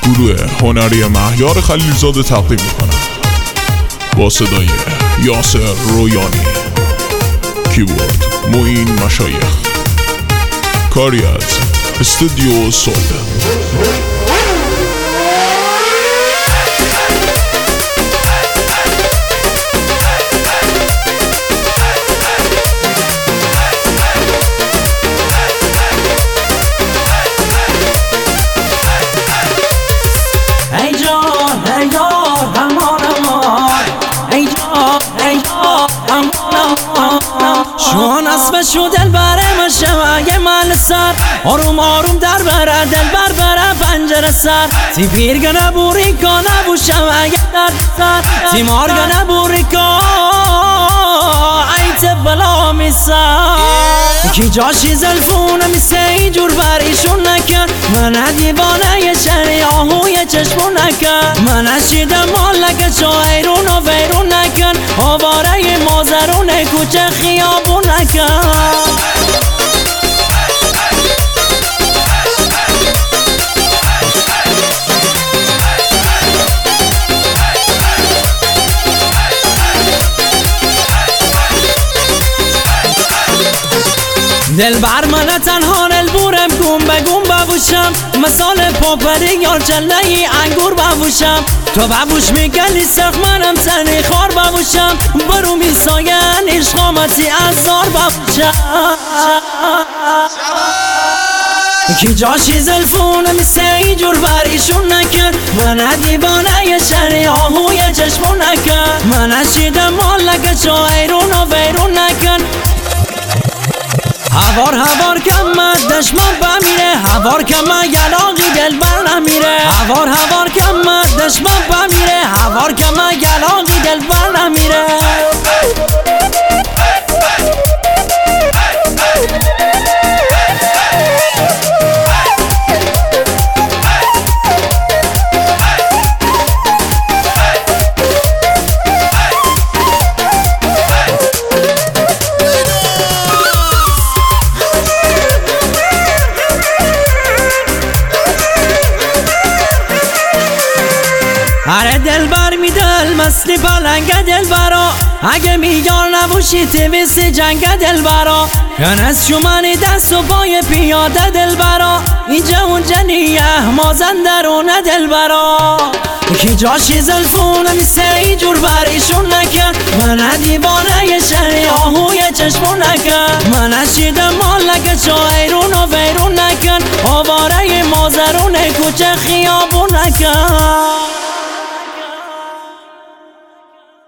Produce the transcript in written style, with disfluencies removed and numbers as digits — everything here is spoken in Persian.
گروه هنری مهیار خلیلزاده تقدیم میکنم با صدای یاسر رویانی، کیبورد معین مشایخ، کاری از استودیو صلح. شون اسب شو دل بره مشوای مال سر آروم آروم در بره دل بره پنجره سر تی پیرگنه بوری کنه بو شوای در سر تی مارگنه بوری کنه ایت بلا میسر کی جاشی زلفونه میسه ای جور بریشون نکن من دیوانه یه شهری آهوی چشمون نکن من اشیدم مالک چو ایرون و ویرون نکن آواره مازرون کوچه خیابون نکن. دل بر من تنها دل بورم گم به گم ببوشم مثال پاپری یا چله ای انگور ببوشم تو ببوش میگلی سخ منم تنی خار ببوشم برو میساین عشقامتی ازار ببوشم کی جاشی زلفونه میسه ای جور بریشون نکن من دیوانه یه شهری آهوی چشمون نکن من اشیدم مالک چو ایرون و ویرون نکن هوار کم دشمن بمیره هوار کم یلاقی دل بر نمیره هوار کم دشمن بمیره هوار کم یلاقی دل بر نمیره. آره دل بر می دل مثل پلنگ دل برا اگه میگار نبوشی تویسی جنگ دل برا کن از شمانی دست و پای پیاده دل برا اینجا اونجا نیه مازندرونه دل برا کی جاشی زلفونه میسه ای جور بریشون نکن من دیوانه یه شهری آهوی چشمون نکن من اشیدم مالک چو ایرون و ویرون نکن آواره مازرون کوچه خیابون نکن.